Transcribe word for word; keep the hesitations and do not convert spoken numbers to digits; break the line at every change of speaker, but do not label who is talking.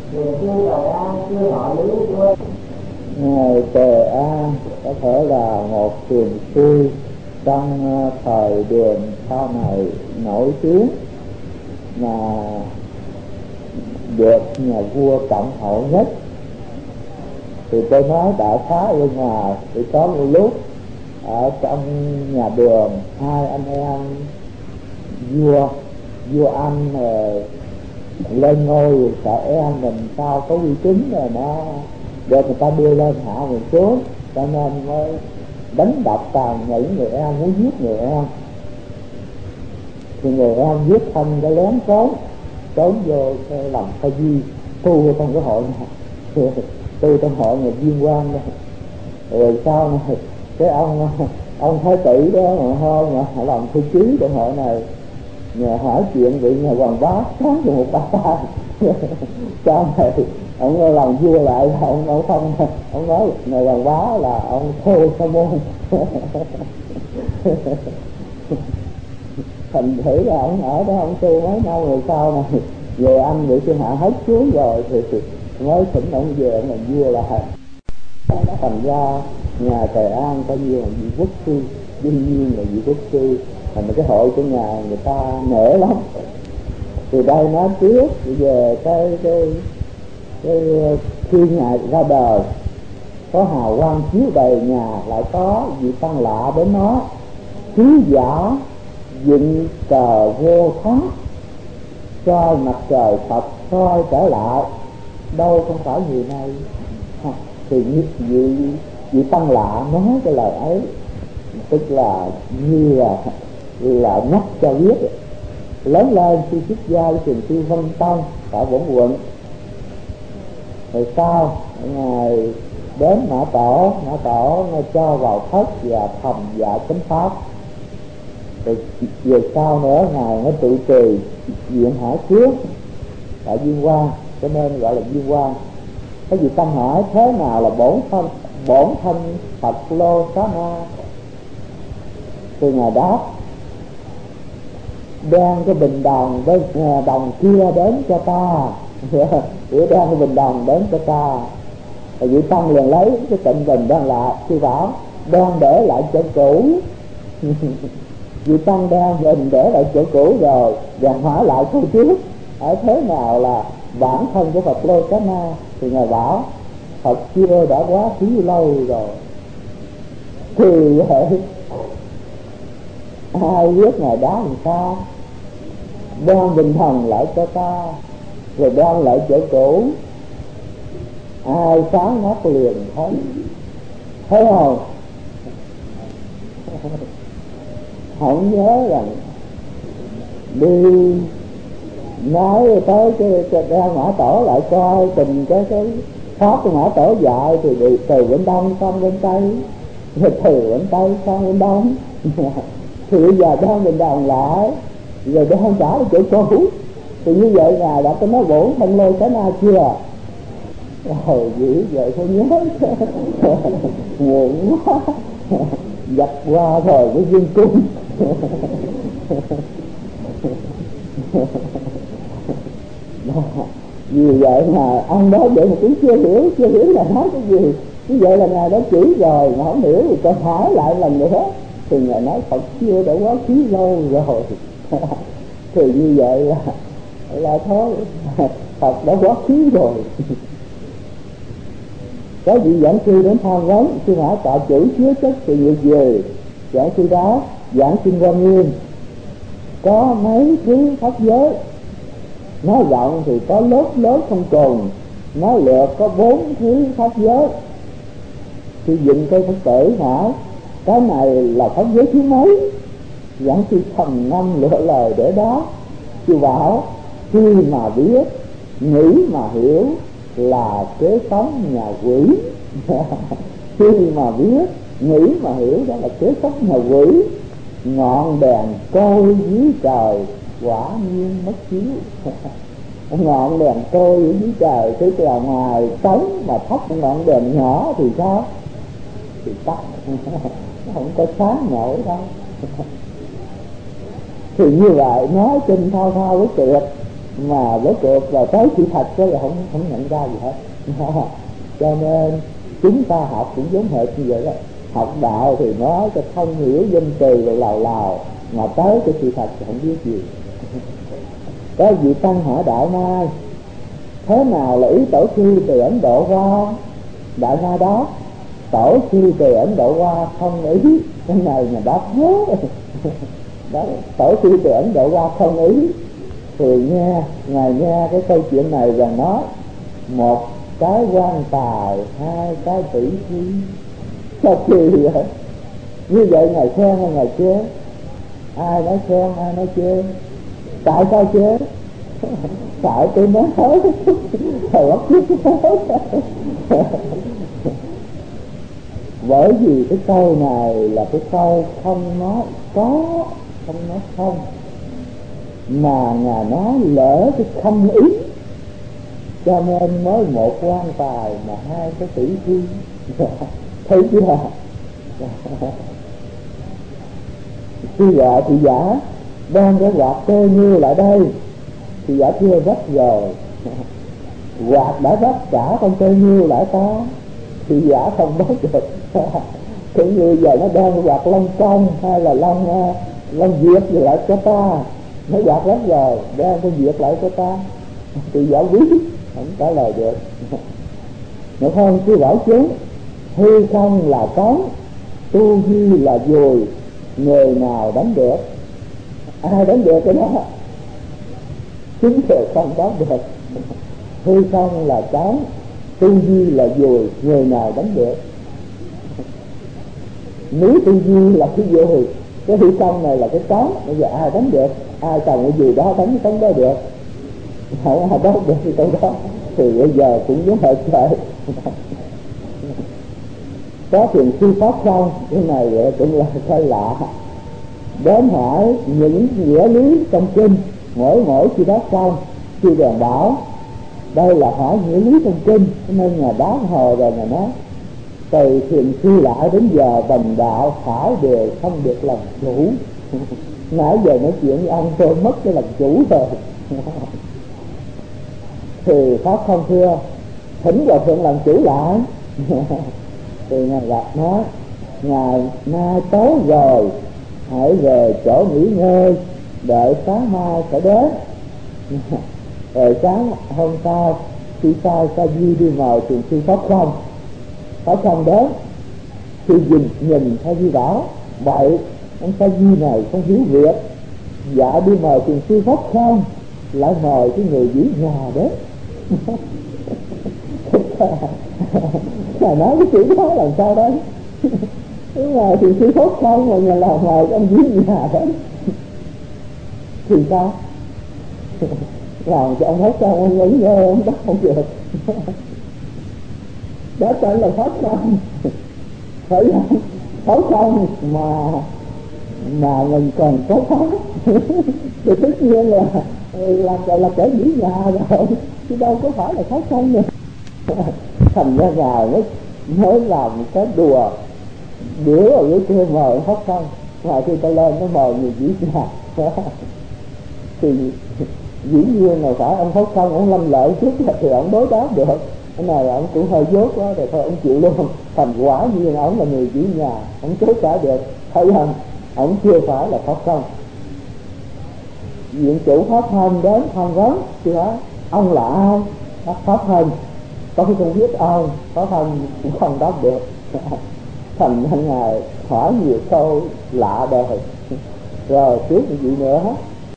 Ngài Tề An có thể là một thiền sư trong thời Đường sau này nổi tiếng, mà được nhà vua trọng hậu nhất. Thì tôi nói đại khái bên ngoài thì có một lúc ở trong nhà Đường, hai anh em vua vua anh lên ngôi, sợ em mình sao có uy tín rồi nó được người ta đưa lên hạ mình xuống, cho nên mới đánh đập tàn nhẫn người em, muốn giết người em. Thì người em giết thân cái lén trốn trốn vô cái lòng khai di tu trong cái hội này, tu trong hội người Viên Quang đây. Rồi sau này cái ông ông thái tử đó mà hôm mà làm thư ký trong hội này, nhờ hỏi chuyện bị nhà Hoàng Bá sáng cho một ba tay. Sau này ông làm vua lại, ông ông không ông nói nhà Hoàng Bá là ông thô sa môn. Thành thử là ông ở đó ông tu mấy năm rồi sau này về anh bị thiên hạ hết xuống rồi thì, thì mới thỉnh ông về ông làm vua lại. Thành ra nhà Tề An có nhiều vị quốc sư, đương nhiên là vị quốc sư, thành cái hội của nhà người ta nể lắm. Từ đây nói trước về cái cái cái khi ngài ra đời có hào quang chiếu đầy nhà, lại có vị tăng lạ đến nó sứ giả dựng cờ vô thắng, soi mặt trời Phật soi trở lại, đâu không phải người này. Thì vị vị tăng lạ nói cái lời ấy, tức là như là là nhắc cho biết lớn lên khi xuất gia với trường Tiêu Vân Tông tại Bổn Quận. Rồi sau ngài đến Mã Tổ, Mã Tổ nó cho vào thất và thầm dạ chánh pháp. Rồi về sau nữa ngài nó tự trì viện Hải Trước tại Viên Quang, cho nên gọi là Viên Quang. Cái gì tâm hỏi thế nào là bổn thân bổn thân Phật Lô Xá Na? Thì ngài đáp đem cái bình đồng với đồng kia đến cho ta, để đem cái bình đồng đến cho ta. Rồi vị tăng liền lấy cái tịnh bình đang lại, sư bảo đang để lại chỗ cũ. Vị tăng đang bình để lại chỗ cũ rồi, và hỏi lại câu trước ở thế nào là bản thân của Phật Lô Xá Na? Thì ngài bảo Phật chưa đã quá khứ lâu rồi. Thì vậy ai biết ngài đá làm sao? Đem bình thần lại cho ta, rồi đem lại chỗ cũ, ai sáng mắt liền thấy, thấy không? Không nhớ rằng đi nói tới cái, cái ra Mã Tổ lại coi tình cái cái pháp của Mã Tổ dạy, thì đi từ bên đông sang bên tây, rồi từ bên tây sang bên đông. Thì bây giờ đang bình đồng lại, rồi đang trả lại chỗ cũ. Thì như vậy ngài đã có nói bổn thân Lô Xá Na chưa? Rồi dữ vậy thôi nhớ. Muộn quá, dập qua rồi với viên cung. Vì vậy mà ông đó vậy mà cũng chưa hiểu, chưa hiểu là nói cái gì. Như vậy là ngài đã chỉ rồi mà không hiểu thì tôi hỏi lại lần nữa. Thì ngài nói Phật chưa đã quá khứ lâu rồi. Thì như vậy là là thôi, Phật đã quá khứ rồi. Có vị giảng sư đến tham vấn, sư hỏi tạo chủ chứa chất sự việc gì? Giảng sư đó giảng xin Quan Nghiêm có mấy thứ pháp giới. Nói rộng thì có lớp lớp không cùng, nói lượt có bốn thứ pháp giới. Sư dựng cây Phật tử hỏi cái này là pháp giới thứ mấy? Giảng sư thầm ngâm lựa lời để đó. Sư bảo khi mà biết, nghĩ mà hiểu là kế sống nhà quỷ. Khi mà biết, nghĩ mà hiểu đó là kế sống nhà quỷ. Ngọn đèn trôi dưới trời quả nhiên mất chiếu. Ngọn đèn trôi dưới trời, tức là ngoài trống mà thắp ngọn đèn nhỏ thì sao? Thì tắt, không có sáng nổi đâu. Thì như vậy nói trên thao thao với tuyệt, mà rốt cuộc là tới sự thật đó là không không nhận ra gì hết. Cho nên chúng ta học cũng giống hệt như vậy đó. Học đạo thì nói cho thông hiểu danh từ rồi lào lào, mà tới cái sự thật thì không biết gì. Có vị tăng hỏi Đại Mai thế nào là ý tổ sư từ Ấn Độ qua? Đại Mai đó tổ sư từ Ấn Độ qua không ý. Cái này mà đáp nhớ đó, tổ sư từ Ấn Độ qua không ý. Thì nghe ngài nghe cái câu chuyện này và nói một cái quan tài, hai cái tỷ phú. Sao kỳ vậy? Như vậy ngài khen hay ngài chê? Ai nói khen, ai nói chê? Tại sao chê? Tại tôi nói hết thầy ốc biết hết. Bởi vì cái câu này là cái câu không nói có, không nói không, mà ngài nói lỡ cái không ý, cho nên nói một quan tài mà hai cái tỷ phú. Thấy chưa? Khi gọi thì giả đang cái quạt tê như lại đây thì giả chưa vắt rồi. Quạt đã vắt cả con tê như lại ta thì giả không đốt được. Cũng như giờ nó đang quạt lông công hay là lông lông diệt gì lại cho ta, nó quạt rất rồi đang cái diệt lại cho ta thì giả quý không trả lời được. Nếu không cứ bảo chúng hư không là trống, tu vi là dùi, người nào đánh được? Ai đánh được cái đó? Chính là không đánh được. Hư không là trống, tu vi là dùi, người nào đánh được? Nếu tu vi là cái dùi, cái hư không này là cái trống, bây giờ ai đánh được? Ai trồng cái gì đó đánh cái trống đó được? Không ai đánh được cái trống đó. Thì bây giờ cũng giống hệt vậy. Có thiền sư Pháp không? Cái này cũng là hơi lạ. Đến hỏi những nghĩa lý trong kinh, mỗi mỗi khi đó xong, khi đàn bảo đây là hỏi nghĩa lý trong kinh, nên nhà đá hồi rồi nhà nói từ thiền sư lại đến giờ bần đạo phải đều không được làm chủ. Nãy giờ nói chuyện với ông tôi mất cái làm chủ rồi. Thì Pháp không thưa thỉnh Hòa Thượng làm chủ lại. Thì ngài gặp nói ngày nay tối rồi hãy về chỗ nghỉ ngơi, đợi sáng mai sẽ đến. Rồi sáng hôm sau khi sai Sa Di đi mời thiền sư Pháp không, Pháp không đến thì nhìn nhìn Sa Di bảo vậy ông Sa Di này không hiểu việc, dạ đi mời thiền sư Pháp không lại mời cái người giữ nhà đấy. Ngài nói cái chữ đó làm sao đấy? Đúng rồi, thì sư Pháp không mà nhà làm mời ông dưới nhà đấy thì sao? Làm cho ông Pháp không ông nghĩ ngơ ông bắt không được. Đó phải là Pháp không, phải không? Pháp không mà mà mình còn có Pháp thì tất nhiên là là là kẻ giữ nhà rồi, chứ đâu có phải là Pháp không nữa. Thành ra ngài mới mới làm cái đùa đứa ở dưới kia mời Pháp không, ngoài khi ta lên nó mời người giữ nhà. Thì dĩ nhiên là phải ông Pháp không ông lâm lợi chút thì ông đối đáp được. Cái này ông cũng hơi dốt quá rồi thôi ông chịu luôn. Thành quả nhiên ông là người giữ nhà, ông chối trả được, thấy không? Ông chưa phải là Pháp không. Viện chủ Pháp không đến không vấn thì đó ông là ai? Pháp không có khi không biết ông, Pháp không cũng không đáp được. Thành ra ngài hỏi nhiều câu lạ đời. Rồi tiếp một vị nữa